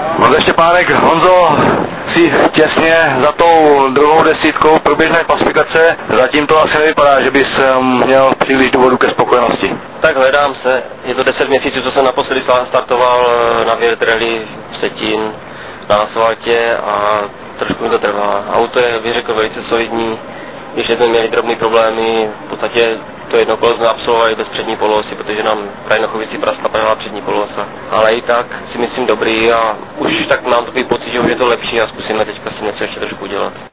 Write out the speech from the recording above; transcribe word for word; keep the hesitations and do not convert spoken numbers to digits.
Honza Štěpánek, Honzo, si těsně za tou druhou desítkou průběžné klasifikace, zatím to asi nevypadá, že bys měl příliš důvodu ke spokojenosti. Tak hledám se, je to deset měsíců, co jsem naposledy startoval na World Rally v Setín na asfaltě a trošku mi to trvá. Auto je, bych řekl, velice solidní, když jsme měli drobné problémy, v podstatě to jedno kolo jsme absolvovali bez přední polosy, protože nám Krajnochovici praskla pravá přední polosa. Ale i tak si myslím dobrý a už tak mám takový pocit, že už je to lepší a zkusíme teďka si něco ještě trošku udělat.